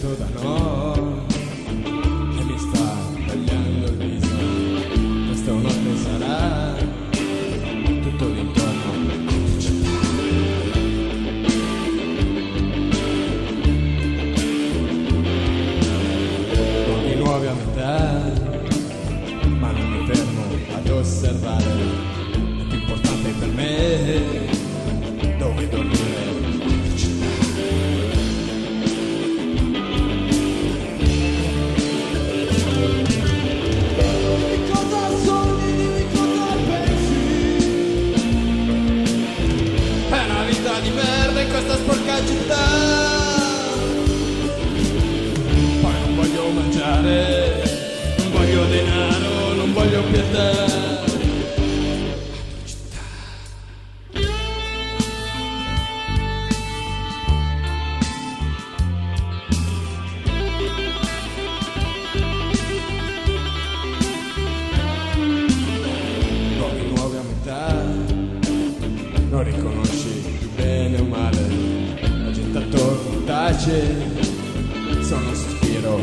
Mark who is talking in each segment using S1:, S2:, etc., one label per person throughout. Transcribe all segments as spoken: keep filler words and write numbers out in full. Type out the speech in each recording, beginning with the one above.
S1: vento da noi che mi sta tagliando il viso. Questa notte sarà tutto d'intorno a città. Luoghi nuovi a metà, ma non mi fermo ad osservare. È più importante per me dove dormire. Di merda in questa sporca città. Poi non voglio mangiare, non voglio denaro, non voglio pietà. Nuovi nuovi a metà, non riconosci bene o male, la gente attorno tace, sono un sospiro.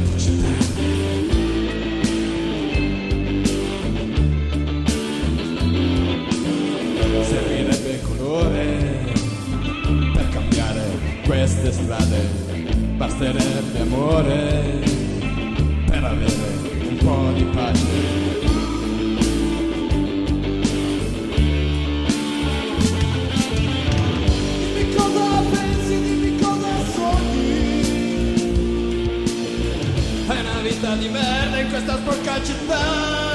S1: Servirebbe colore per cambiare queste strade, basterebbe amore per avere un po' di pace. È una vita di merda in questa sporca città.